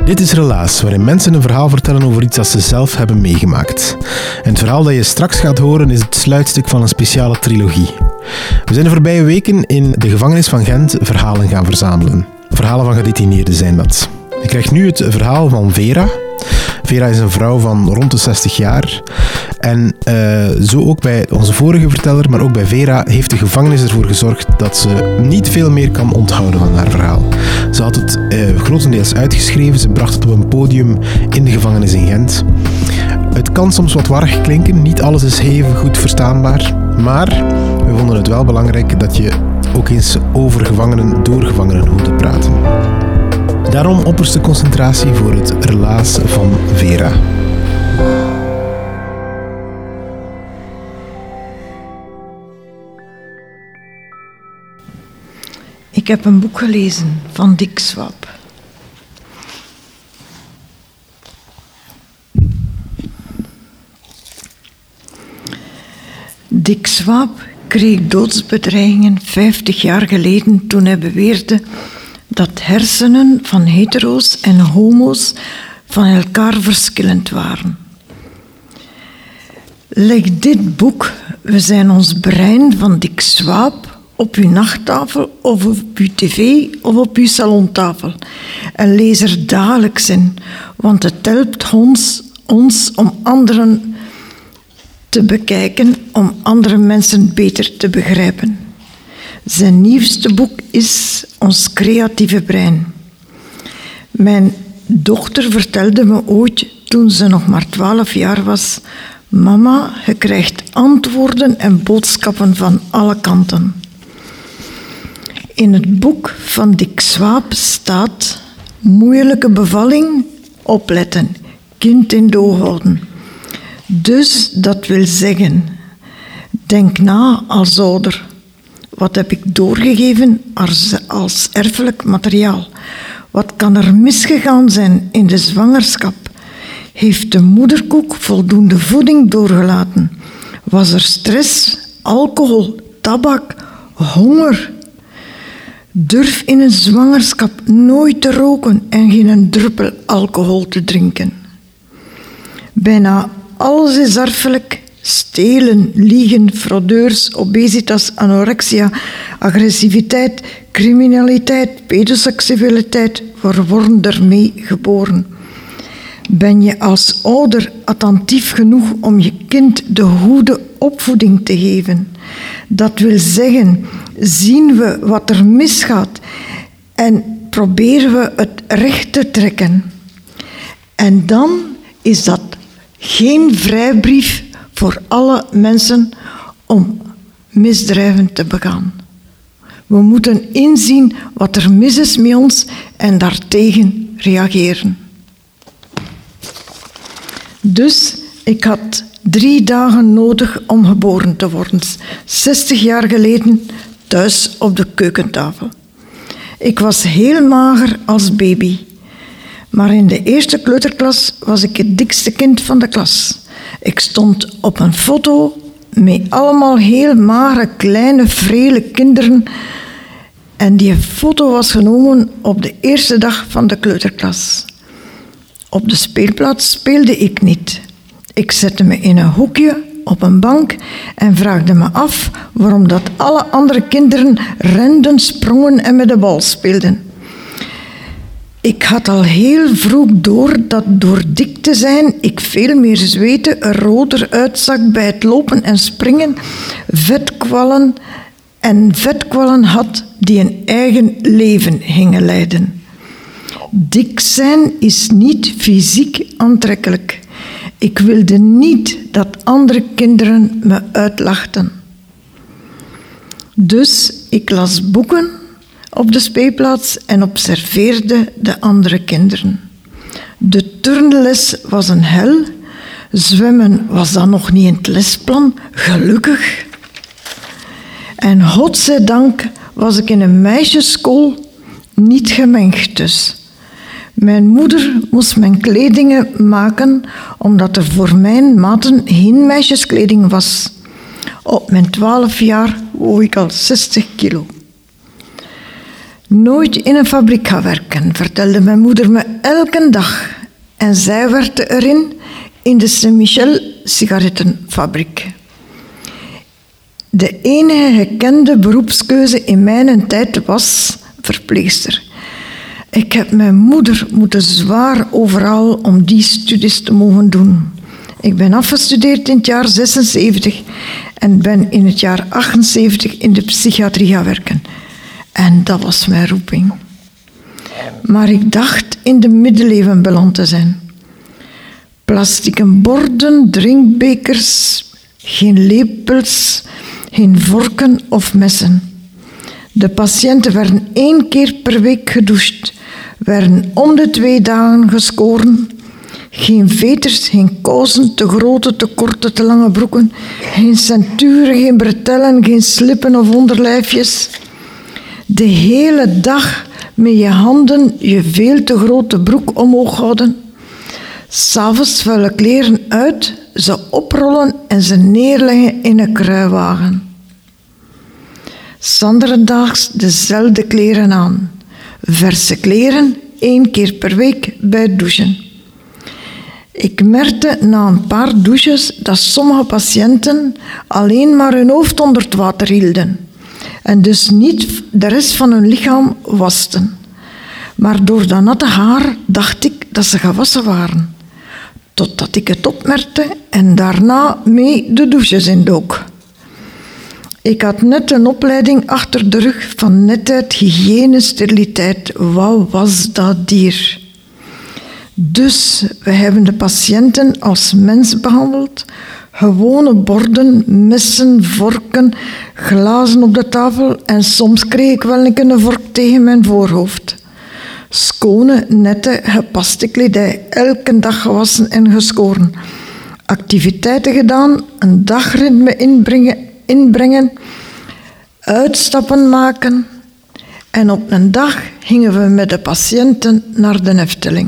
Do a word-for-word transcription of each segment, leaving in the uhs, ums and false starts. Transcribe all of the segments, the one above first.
Dit is Relaas, waarin mensen een verhaal vertellen over iets dat ze zelf hebben meegemaakt. En het verhaal dat je straks gaat horen is het sluitstuk van een speciale trilogie. We zijn de voorbije weken in de gevangenis van Gent verhalen gaan verzamelen. Verhalen van gedetineerden zijn dat. Je krijgt nu het verhaal van Vera. Vera is een vrouw van rond de zestig jaar. En uh, zo ook bij onze vorige verteller, maar ook bij Vera, heeft de gevangenis ervoor gezorgd dat ze niet veel meer kan onthouden van haar verhaal. Ze had het uh, grotendeels uitgeschreven, ze bracht het op een podium in de gevangenis in Gent. Het kan soms wat warrig klinken, niet alles is even goed verstaanbaar, maar we vonden het wel belangrijk dat je ook eens over gevangenen, door gevangenen hoort te praten. Daarom opperste concentratie voor het relaas van Vera. Ik heb een boek gelezen van Dick Swaap. Dick Swaap kreeg doodsbedreigingen vijftig jaar geleden toen hij beweerde dat hersenen van hetero's en homo's van elkaar verschillend waren. Leg dit boek, We zijn ons brein van Dick Swaap, op uw nachttafel of op uw tv of op uw salontafel en lees er dagelijks in, want het helpt ons, ons om anderen te bekijken, om andere mensen beter te begrijpen. Zijn nieuwste boek is Ons creatieve brein. Mijn dochter vertelde me ooit, toen ze nog maar twaalf jaar was: mama, je krijgt antwoorden en boodschappen van alle kanten. In het boek van Dick Swaap staat: moeilijke bevalling, opletten, kind in doog houden. Dus dat wil zeggen, denk na als ouder. Wat heb ik doorgegeven als, als erfelijk materiaal? Wat kan er misgegaan zijn in de zwangerschap? Heeft de moederkoek voldoende voeding doorgelaten? Was er stress, alcohol, tabak, honger? Durf in een zwangerschap nooit te roken en geen druppel alcohol te drinken. Bijna alles is erfelijk. Stelen, liegen, fraudeurs, obesitas, anorexia, agressiviteit, criminaliteit, pedoseksualiteit, we worden ermee geboren. Ben je als ouder attentief genoeg om je kind de goede opvoeding te geven? Dat wil zeggen, zien we wat er misgaat en proberen we het recht te trekken. En dan is dat geen vrijbrief voor alle mensen om misdrijven te begaan. We moeten inzien wat er mis is met ons en daartegen reageren. Dus ik had drie dagen nodig om geboren te worden. zestig jaar geleden thuis op de keukentafel. Ik was heel mager als baby. Maar in de eerste kleuterklas was ik het dikste kind van de klas. Ik stond op een foto met allemaal heel magere, kleine, vrele kinderen. En die foto was genomen op de eerste dag van de kleuterklas. Op de speelplaats speelde ik niet. Ik zette me in een hoekje op een bank en vraagde me af waarom dat alle andere kinderen renden, sprongen en met de bal speelden. Ik had al heel vroeg door dat door dik te zijn ik veel meer zweten, er roder uitzag bij het lopen en springen, vetkwallen en vetkwallen had die een eigen leven gingen leiden. Dik zijn is niet fysiek aantrekkelijk. Ik wilde niet dat andere kinderen me uitlachten. Dus ik las boeken op de speelplaats en observeerde de andere kinderen. De turnles was een hel. Zwemmen was dan nog niet in het lesplan, gelukkig. En godzijdank was ik in een meisjesschool niet gemengd dus. Mijn moeder moest mijn kledingen maken, omdat er voor mijn maten geen meisjeskleding was. Op mijn twaalf jaar woog ik al zestig kilo. nooit in een fabriek gaan werken, vertelde mijn moeder me elke dag. En zij werkte erin in de Saint-Michel sigarettenfabriek. De enige gekende beroepskeuze in mijn tijd was verpleegster. Ik heb mijn moeder moeten zwaar overal om die studies te mogen doen. Ik ben afgestudeerd in het jaar zesenzeventig en ben in het jaar achtenzeventig in de psychiatrie gaan werken. En dat was mijn roeping. Maar ik dacht in de middeleeuwen beland te zijn. Plastieke borden, drinkbekers, geen lepels, geen vorken of messen. De patiënten werden één keer per week gedoucht, werden om de twee dagen geschoren. Geen veters, geen kousen, te grote, te korte, te lange broeken, geen centuren, geen bretellen, geen slippen of onderlijfjes. De hele dag met je handen je veel te grote broek omhoog houden. 'S Avonds vuile kleren uit, ze oprollen en ze neerleggen in een kruiwagen. 's Anderdaags dezelfde kleren aan. Verse kleren, één keer per week bij het douchen. Ik merkte na een paar douches dat sommige patiënten alleen maar hun hoofd onder het water hielden en dus niet de rest van hun lichaam wasten. Maar door dat natte haar dacht ik dat ze gewassen waren, totdat ik het opmerkte en daarna mee de douches indook. Ik had net een opleiding achter de rug van netheid, hygiëne, steriliteit. Wat was dat dier? Dus we hebben de patiënten als mens behandeld. Gewone borden, messen, vorken, glazen op de tafel en soms kreeg ik wel een vork tegen mijn voorhoofd. Schone, nette, gepaste kledij, elke dag gewassen en geschoren. Activiteiten gedaan, een dagritme inbrengen, inbrengen, uitstappen maken. En op een dag gingen we met de patiënten naar de Efteling.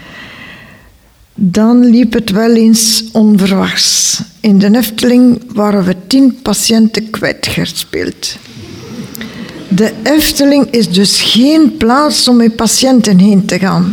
Dan liep het wel eens onverwachts. In de Efteling waren we tien patiënten kwijtgespeeld. De Efteling is dus geen plaats om met patiënten heen te gaan.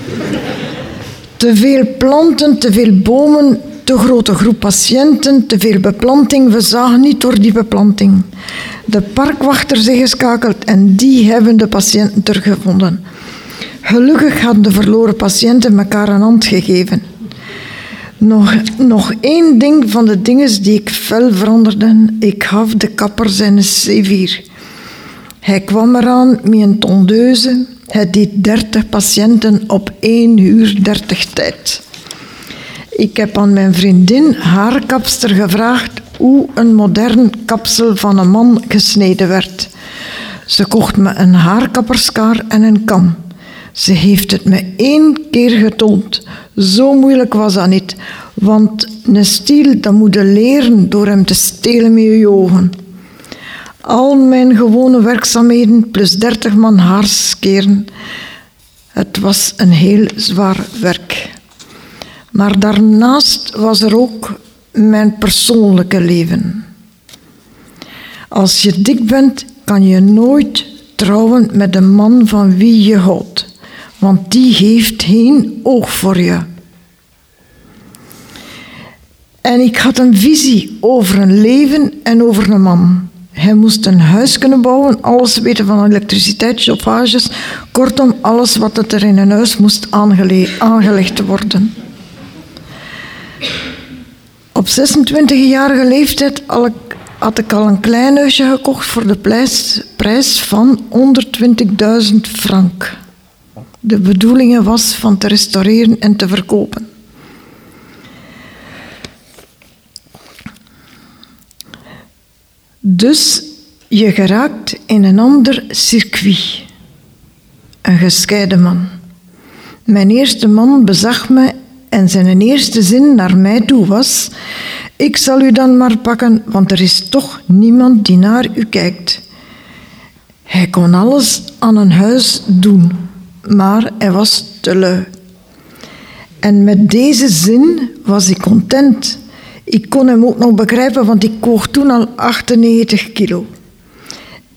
Te veel planten, te veel bomen, te grote groep patiënten, te veel beplanting. We zagen niet door die beplanting. De parkwachter is geschakeld en die hebben de patiënten teruggevonden. Gelukkig hadden de verloren patiënten elkaar een hand gegeven. Nog, nog één ding van de dingen die ik fel veranderde. Ik gaf de kapper zijn C vier. Hij kwam eraan met een tondeuze. Hij deed dertig patiënten op één uur dertig tijd. Ik heb aan mijn vriendin, haar kapster, gevraagd hoe een modern kapsel van een man gesneden werd. Ze kocht me een haarkapperskaar en een kam. Ze heeft het me één keer getoond. Zo moeilijk was dat niet. Want een stiel, dat moet je leren door hem te stelen met je ogen. Al mijn gewone werkzaamheden plus dertig man haarskeren. Het was een heel zwaar werk. Maar daarnaast was er ook mijn persoonlijke leven. Als je dik bent, kan je nooit trouwen met een man van wie je houdt. Want die heeft geen oog voor je. En ik had een visie over een leven en over een man. Hij moest een huis kunnen bouwen, alles weten van elektriciteit, chauffages. Kortom, alles wat er in een huis moest aangele- aangelegd worden. Op zesentwintigjarige leeftijd had ik al een klein huisje gekocht voor de prijs van honderdtwintigduizend frank. De bedoeling was van te restaureren en te verkopen. Dus je geraakt in een ander circuit. Een gescheiden man. Mijn eerste man bezag me en zijn eerste zin naar mij toe was: ik zal u dan maar pakken, want er is toch niemand die naar u kijkt. Hij kon alles aan een huis doen, maar hij was te lui. En met deze zin was ik content. Ik kon hem ook nog begrijpen, want ik woog toen al achtennegentig kilo.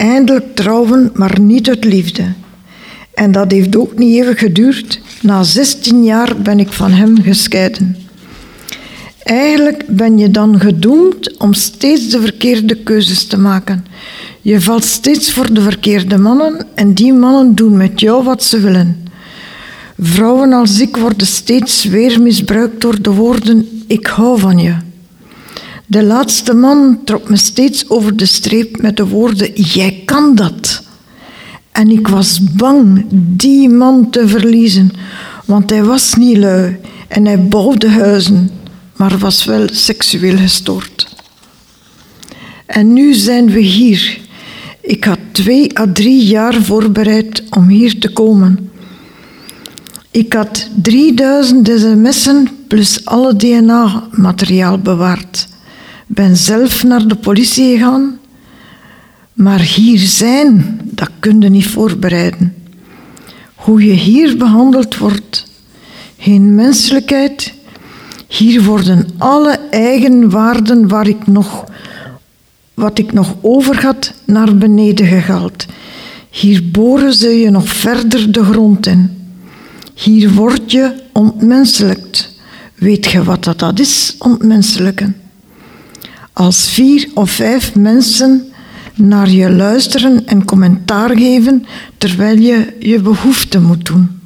eindelijk trouwen, maar niet uit liefde. En dat heeft ook niet even geduurd. Na zestien jaar ben ik van hem gescheiden. Eigenlijk ben je dan gedoemd om steeds de verkeerde keuzes te maken. Je valt steeds voor de verkeerde mannen en die mannen doen met jou wat ze willen. Vrouwen als ik worden steeds weer misbruikt door de woorden ik hou van je. De laatste man trok me steeds over de streep met de woorden jij kan dat. En ik was bang die man te verliezen, want hij was niet lui en hij bouwde huizen, maar was wel seksueel gestoord. En nu zijn we hier. Ik had twee à drie jaar voorbereid om hier te komen. Ik had drieduizend sms'en plus alle D N A-materiaal bewaard. Ben zelf naar de politie gegaan. Maar hier zijn, dat kun je niet voorbereiden. Hoe je hier behandeld wordt. Geen menselijkheid. Hier worden alle eigenwaarden waar ik nog, wat ik nog over had, naar beneden gehaald. Hier boren ze je nog verder de grond in. Hier word je ontmenselijkt. Weet je wat dat, dat is, ontmenselijken? Als vier of vijf mensen naar je luisteren en commentaar geven terwijl je je behoefte moet doen.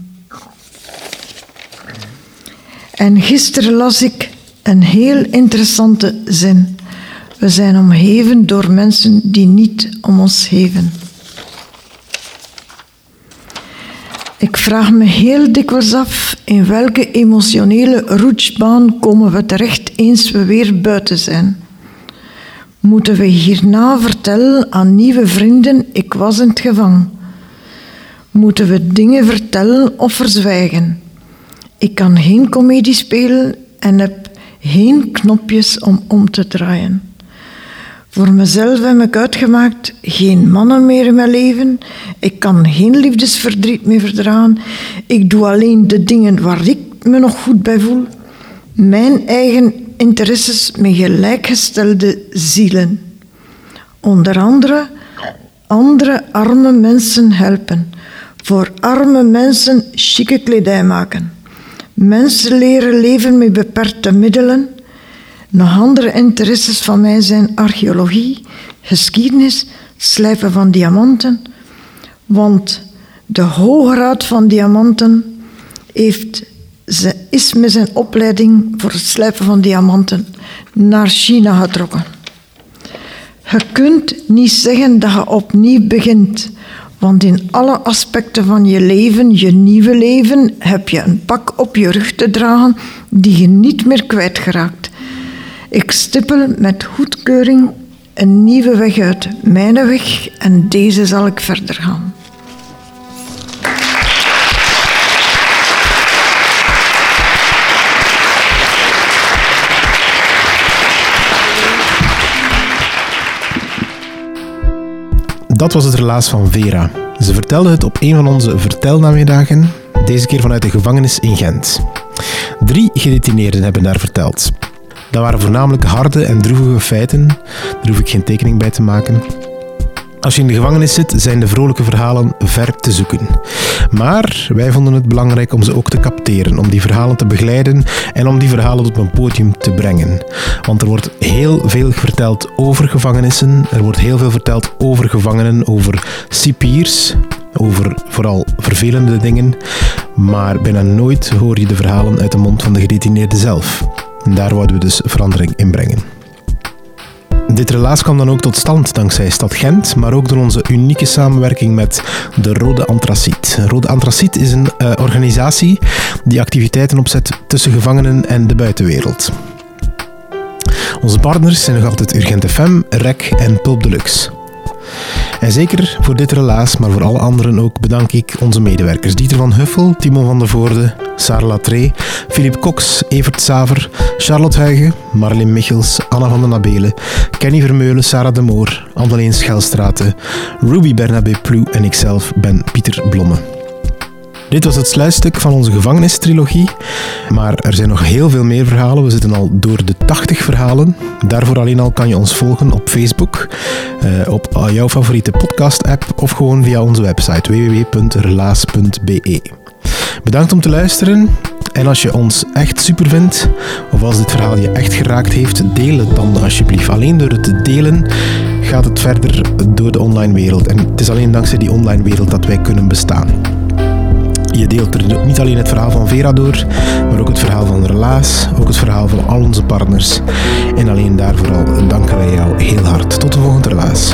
En gisteren las ik een heel interessante zin. We zijn omgeven door mensen die niet om ons geven. Ik vraag me heel dikwijls af in welke emotionele roetsbaan komen we terecht eens we weer buiten zijn. Moeten we hierna vertellen aan nieuwe vrienden, ik was in het gevangen? Moeten we dingen vertellen of verzwijgen? Ik kan geen komedie spelen en heb geen knopjes om om te draaien. Voor mezelf heb ik uitgemaakt, geen mannen meer in mijn leven. Ik kan geen liefdesverdriet meer verdragen. Ik doe alleen de dingen waar ik me nog goed bij voel. Mijn eigen interesses met gelijkgestelde zielen. Onder andere andere arme mensen helpen. Voor arme mensen chique kledij maken. Mensen leren leven met beperkte middelen. Nog andere interesses van mij zijn archeologie, geschiedenis, slijpen van diamanten. Want de Hoge Raad van Diamanten heeft, ze is met zijn opleiding voor het slijpen van diamanten naar China getrokken. Je kunt niet zeggen dat je opnieuw begint, want in alle aspecten van je leven, je nieuwe leven, heb je een pak op je rug te dragen die je niet meer kwijtgeraakt. Ik stippel met goedkeuring een nieuwe weg uit, mijn weg, en deze zal ik verder gaan. Dat was het relaas van Vera. Ze vertelde het op een van onze vertelnamiddagen, deze keer vanuit de gevangenis in Gent. Drie gedetineerden hebben daar verteld. Dat waren voornamelijk harde en droevige feiten, daar hoef ik geen tekening bij te maken. Als je in de gevangenis zit, zijn de vrolijke verhalen ver te zoeken. Maar wij vonden het belangrijk om ze ook te capteren, om die verhalen te begeleiden en om die verhalen op een podium te brengen. Want er wordt heel veel verteld over gevangenissen, er wordt heel veel verteld over gevangenen, over cipiers, over vooral vervelende dingen, maar bijna nooit hoor je de verhalen uit de mond van de gedetineerde zelf. En daar wouden we dus verandering in brengen. Dit relaas kwam dan ook tot stand dankzij Stad Gent, maar ook door onze unieke samenwerking met de Rode Antraciet. Rode Antraciet is een uh, organisatie die activiteiten opzet tussen gevangenen en de buitenwereld. Onze partners zijn nog altijd Urgent F M, R E C en Pulp Deluxe. En zeker voor dit relaas, maar voor alle anderen ook, bedank ik onze medewerkers Dieter van Huffel, Timo van der Voorde, Sarah Latree, Philippe Cox, Evert Saver, Charlotte Huigen, Marleen Michels, Anna van den Nabelen, Kenny Vermeulen, Sarah de Moor, Andeleen Schelstraten, Ruby Bernabé Ploe en ikzelf ben Pieter Blomme. Dit was het sluitstuk van onze gevangenistrilogie, maar er zijn nog heel veel meer verhalen. We zitten al door de tachtig verhalen. Daarvoor alleen al kan je ons volgen op Facebook, uh, op jouw favoriete podcast-app of gewoon via onze website w w w punt relaas punt b e. Bedankt om te luisteren. En als je ons echt super vindt, of als dit verhaal je echt geraakt heeft, deel het dan alsjeblieft. Alleen door het te delen gaat het verder door de online wereld. En het is alleen dankzij die online wereld dat wij kunnen bestaan. Je deelt er niet alleen het verhaal van Vera door, maar ook het verhaal van Relaas, ook het verhaal van al onze partners. En alleen daarvoor al danken wij jou heel hard. Tot de volgende Relaas.